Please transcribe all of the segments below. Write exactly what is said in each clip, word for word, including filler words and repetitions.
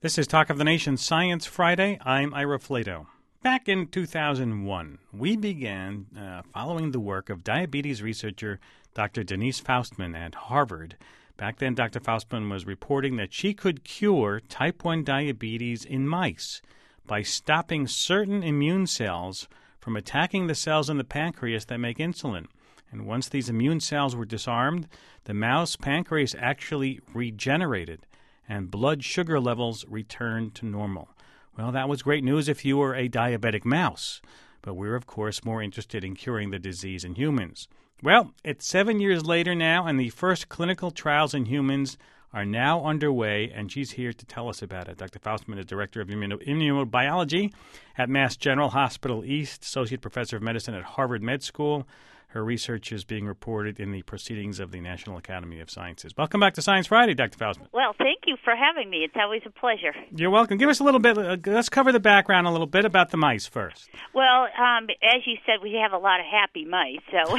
This is Talk of the Nation Science Friday. I'm Ira Flato. Back in two thousand one, we began uh, following the work of diabetes researcher Doctor Denise Faustman at Harvard. Back then, Doctor Faustman was reporting that she could cure type one diabetes in mice by stopping certain immune cells from attacking the cells in the pancreas that make insulin. And once these immune cells were disarmed, the mouse pancreas actually regenerated, and blood sugar levels returned to normal. Well, that was great news if you were a diabetic mouse, but we're, of course, more interested in curing the disease in humans. Well, it's seven years later now, and the first clinical trials in humans are now underway, and she's here to tell us about it. Doctor Faustman is Director of Immuno- Immunobiology at Mass General Hospital East, Associate Professor of Medicine at Harvard Med School. Her research is being reported in the Proceedings of the National Academy of Sciences. Welcome back to Science Friday, Doctor Faustman. Well, thank you for having me. It's always a pleasure. You're welcome. Give us a little bit, uh, let's cover the background a little bit about the mice first. Well, um, as you said, we have a lot of happy mice, so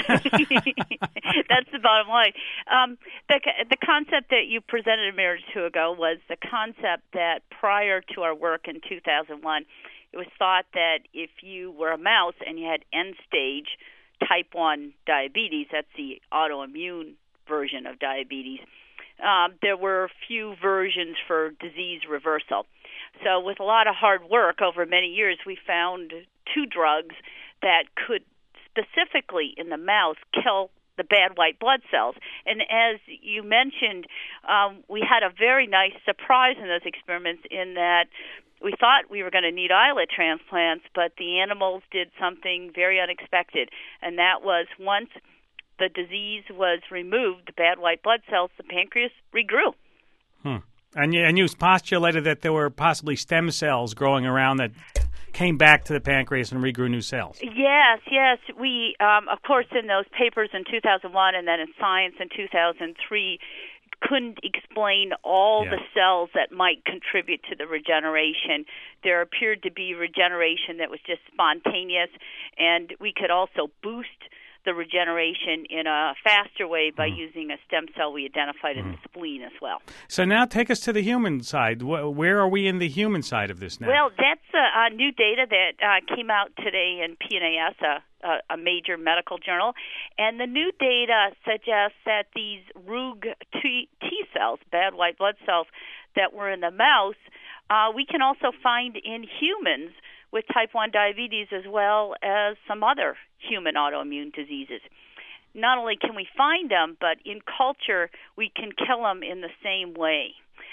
that's the bottom line. Um, the, the concept that you presented a minute or two ago was the concept that prior to our work in two thousand one, it was thought that if you were a mouse and you had end-stage type one diabetes, that's the autoimmune version of diabetes, um, there were few versions for disease reversal. So with a lot of hard work over many years, we found two drugs that could specifically in the mouse kill the bad white blood cells. And as you mentioned, um, we had a very nice surprise in those experiments in that we thought we were going to need islet transplants, but the animals did something very unexpected, and that was once the disease was removed, the bad white blood cells, the pancreas regrew. Hmm. And you, and you postulated that there were possibly stem cells growing around that came back to the pancreas and regrew new cells. Yes, yes. We, um, of course, in those papers in two thousand one and then in Science in two thousand three, couldn't explain all yeah. the cells that might contribute to the regeneration. There appeared to be regeneration that was just spontaneous, and we could also boost the regeneration in a faster way by mm. using a stem cell we identified mm. in the spleen as well. So now take us to the human side. Where are we in the human side of this now? Well, that's uh, new data that uh, came out today in P N A S, a, a, a major medical journal. And the new data suggests that these Rogue T, T cells, bad white blood cells, that were in the mouse, uh, we can also find in humans with type one diabetes as well as some other human autoimmune diseases. Not only can we find them, but in culture we can kill them in the same way.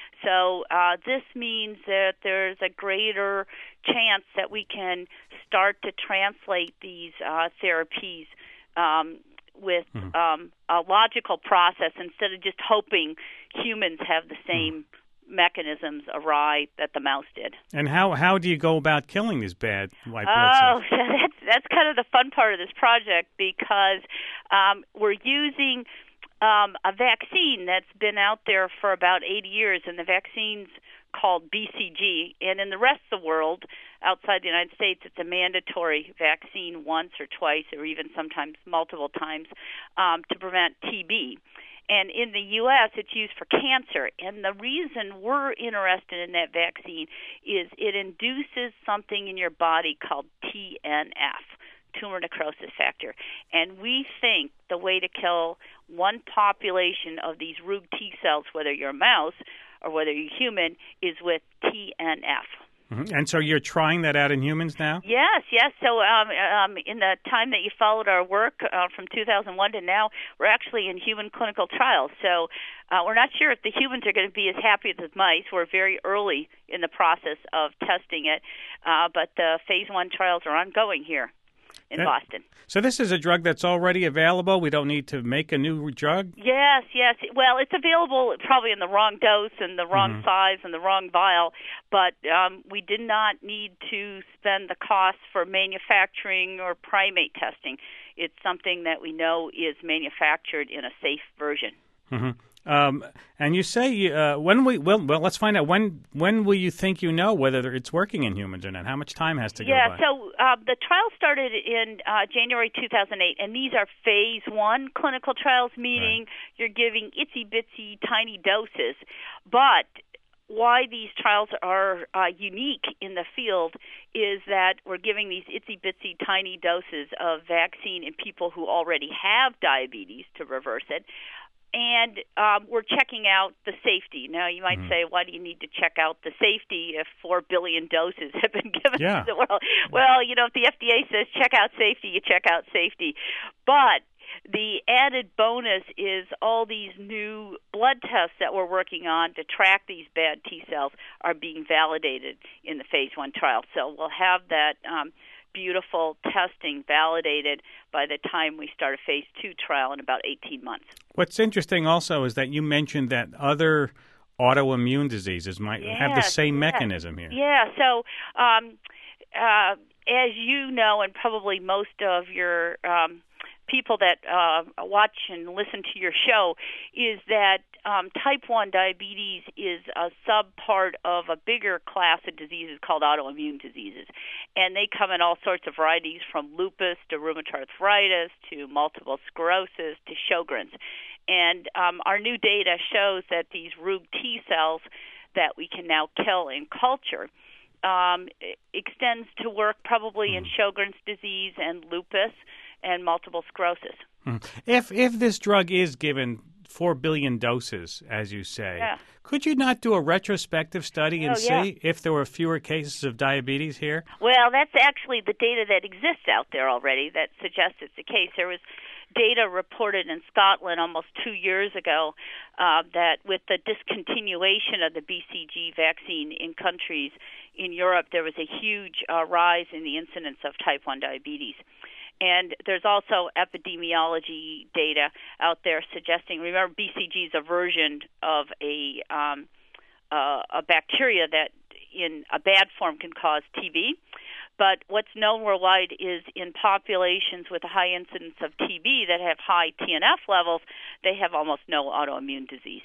So uh, this means that there's a greater chance that we can start to translate these uh, therapies um, with mm-hmm. um, a logical process instead of just hoping humans have the same mm-hmm. mechanisms awry that the mouse did. And how how do you go about killing these bad white blood oh, cells? Oh, that's that's kind of the fun part of this project because um, we're using um, a vaccine that's been out there for about eighty years, and the vaccine's called B C G. And in the rest of the world, outside the United States, it's a mandatory vaccine once or twice or even sometimes multiple times um, to prevent T B. And in the U S, it's used for cancer. And the reason we're interested in that vaccine is it induces something in your body called T N F, tumor necrosis factor. And we think the way to kill one population of these Rogue T cells, whether you're a mouse or whether you're human, is with T N F. Mm-hmm. And so you're trying that out in humans now? Yes, yes. So um, um, in the time that you followed our work uh, from two thousand one to now, we're actually in human clinical trials. So uh, we're not sure if the humans are going to be as happy as the mice. We're very early in the process of testing it, uh, but the phase one trials are ongoing here in that, Boston. So this is a drug that's already available? We don't need to make a new drug? Yes, yes. Well, it's available probably in the wrong dose and the wrong mm-hmm. size and the wrong vial, but um, we did not need to spend the cost for manufacturing or primate testing. It's something that we know is manufactured in a safe version. Mm-hmm. Um, and you say uh, when we well, well, let's find out when when will you think you know whether it's working in humans or not? How much time has to yeah, go by? Yeah, so uh, the trial started in uh, January two thousand eight, and these are phase one clinical trials, meaning right. you're giving itsy bitsy tiny doses, but why these trials are uh, unique in the field is that we're giving these itsy-bitsy tiny doses of vaccine in people who already have diabetes to reverse it. And um, we're checking out the safety. Now, you might mm-hmm. say, why do you need to check out the safety if four billion doses have been given yeah. to the world? Well, you know, if the F D A says check out safety, you check out safety. But the added bonus is all these new blood tests that we're working on to track these bad T cells are being validated in the phase one trial. So we'll have that um, beautiful testing validated by the time we start a phase two trial in about eighteen months. What's interesting also is that you mentioned that other autoimmune diseases might yes, have the same yes. mechanism here. Yeah, so um, uh, as you know, and probably most of your um, people that uh, watch and listen to your show, is that um, type one diabetes is a subpart of a bigger class of diseases called autoimmune diseases. And they come in all sorts of varieties, from lupus to rheumatoid arthritis to multiple sclerosis to Sjogren's. And um, our new data shows that these Rug T cells that we can now kill in culture um, extends to work probably mm. in Sjogren's disease and lupus and multiple sclerosis. Mm. If if this drug is given four billion doses, as you say, yeah. could you not do a retrospective study and oh, yeah. see if there were fewer cases of diabetes here? Well, that's actually the data that exists out there already that suggests it's the case. There was data reported in Scotland almost two years ago uh, that with the discontinuation of the B C G vaccine in countries in Europe, there was a huge uh, rise in the incidence of type one diabetes. And there's also epidemiology data out there suggesting, remember, B C G is a version of a um, uh, a bacteria that in a bad form can cause T B. But what's known worldwide is in populations with a high incidence of T B that have high T N F levels, they have almost no autoimmune disease.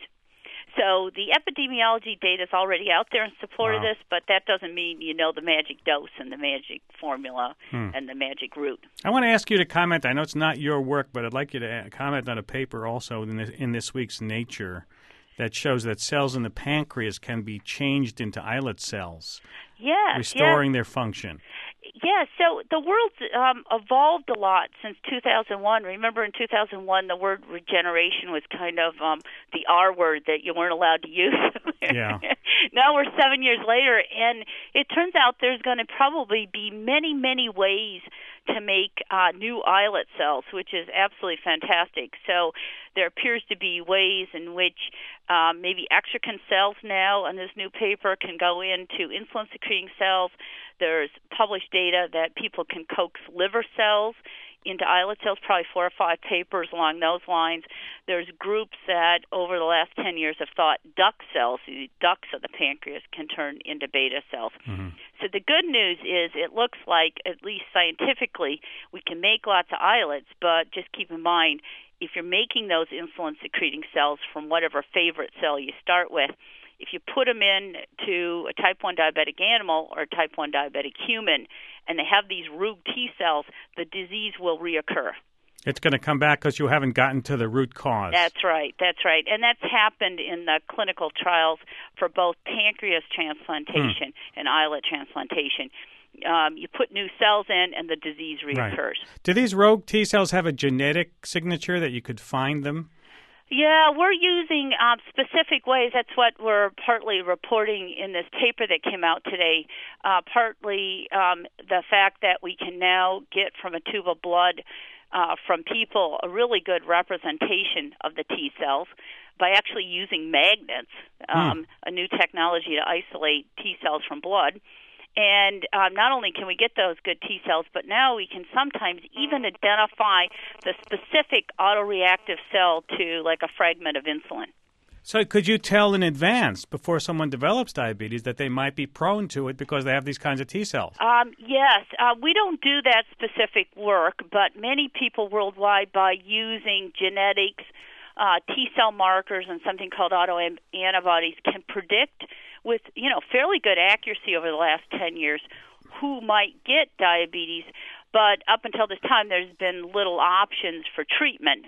So the epidemiology data is already out there in support wow. of this, but that doesn't mean you know the magic dose and the magic formula hmm. and the magic route. I want to ask you to comment. I know it's not your work, but I'd like you to comment on a paper also in this, in this week's Nature that shows that cells in the pancreas can be changed into islet cells, yes, restoring yes. their function. Yeah, so the world's um, evolved a lot since two thousand one. Remember, in two thousand one, the word regeneration was kind of um, the R word that you weren't allowed to use. Yeah. Now we're seven years later, and it turns out there's going to probably be many, many ways to make uh, new islet cells, which is absolutely fantastic. So there appears to be ways in which um, maybe exocrine cells now in this new paper can go into insulin-secreting cells. There's published data that people can coax liver cells into islet cells, probably four or five papers along those lines. There's groups that over the last ten years have thought duct cells, the ducts of the pancreas, can turn into beta cells. Mm-hmm. So the good news is it looks like, at least scientifically, we can make lots of islets, but just keep in mind, if you're making those insulin-secreting cells from whatever favorite cell you start with, if you put them in to a type one diabetic animal or a type one diabetic human and they have these Rug T cells, the disease will reoccur. It's going to come back because you haven't gotten to the root cause. That's right. That's right. And that's happened in the clinical trials for both pancreas transplantation hmm. and islet transplantation. Um, you put new cells in and the disease reoccurs. Right. Do these Rug T cells have a genetic signature that you could find them? Yeah, we're using um, specific ways. That's what we're partly reporting in this paper that came out today, uh, partly um, the fact that we can now get from a tube of blood uh, from people a really good representation of the T cells by actually using magnets, um, mm. a new technology to isolate T cells from blood. And um, not only can we get those good T cells, but now we can sometimes even identify the specific autoreactive cell to like a fragment of insulin. So could you tell in advance, before someone develops diabetes, that they might be prone to it because they have these kinds of T cells? Um, yes. Uh, we don't do that specific work, but many people worldwide, by using genetics, uh, T cell markers, and something called autoantibodies, can predict with, you know, fairly good accuracy over the last ten years who might get diabetes. But up until this time, there's been little options for treatment.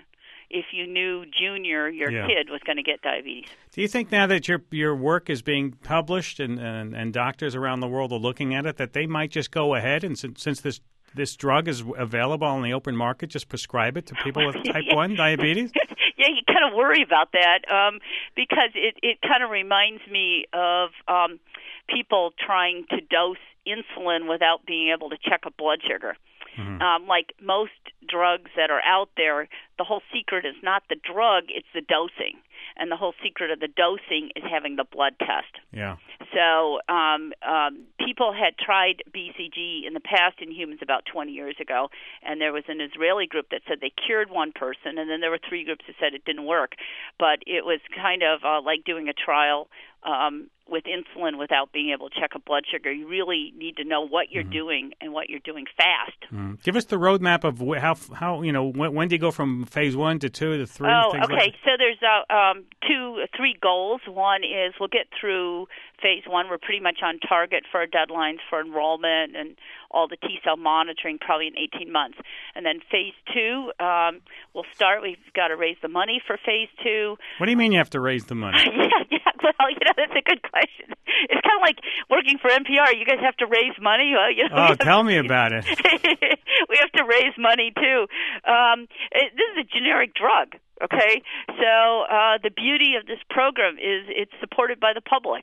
if you knew Junior, your yeah. kid, was going to get diabetes. Do you think now that your your work is being published and, and, and doctors around the world are looking at it, that they might just go ahead and since, since this this drug is available on the open market, just prescribe it to people with type yeah. one diabetes? Yeah, you kind of worry about that um, because it, it kind of reminds me of um, people trying to dose insulin without being able to check a blood sugar. Mm-hmm. Um, like most drugs that are out there, the whole secret is not the drug, it's the dosing. And the whole secret of the dosing is having the blood test. Yeah. So um, um, people had tried B C G in the past in humans about twenty years ago, and there was an Israeli group that said they cured one person, and then there were three groups that said it didn't work. But it was kind of uh, like doing a trial um, with insulin without being able to check a blood sugar. You really need to know what you're mm-hmm. doing and what you're doing fast. Mm-hmm. Give us the roadmap of wh- how, how you know, when, when do you go from phase one to two to three? Oh, things okay. Like so there's uh, um, two, three goals. One is we'll get through phase one. We're pretty much on target for our deadlines for enrollment and all the T-cell monitoring probably in eighteen months. And then phase two, um, we'll start. We've got to raise the money for phase two. What do you mean you have to raise the money? yeah, yeah. Well, you know, that's a good question. It's kind of like working for N P R. You guys have to raise money. Well, you know, oh, tell me about it. We have to raise money, too. Um, it, this is a generic drug, okay? So uh, the beauty of this program is it's supported by the public.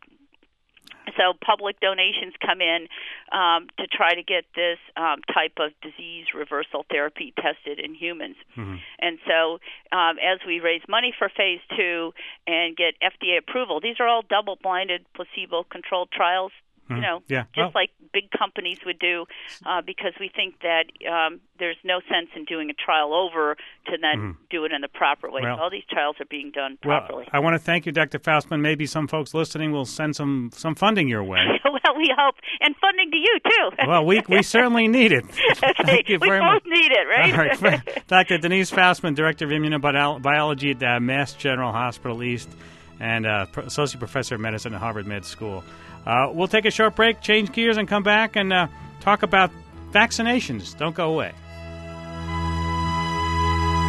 So public donations come in um, to try to get this um, type of disease reversal therapy tested in humans. Mm-hmm. And so um, as we raise money for phase two and get F D A approval, these are all double-blinded, placebo-controlled trials, you know, yeah. just well, like big companies would do, uh, because we think that um, there's no sense in doing a trial over to then mm-hmm. do it in the proper way. Well, so all these trials are being done properly. Well, I want to thank you, Doctor Faustman. Maybe some folks listening will send some, some funding your way. Well, we hope. And funding to you, too. Well, we we certainly need it. Okay. Thank you we very both much. need it, right? All right. Doctor Denise Faustman, Director of Immunobiology at uh, Mass General Hospital East and uh, Associate Professor of Medicine at Harvard Med School. Uh, we'll take a short break, change gears, and come back and uh, talk about vaccinations. Don't go away.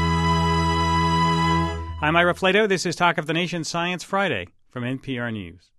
I'm Ira Flato. This is Talk of the Nation Science Friday from N P R News.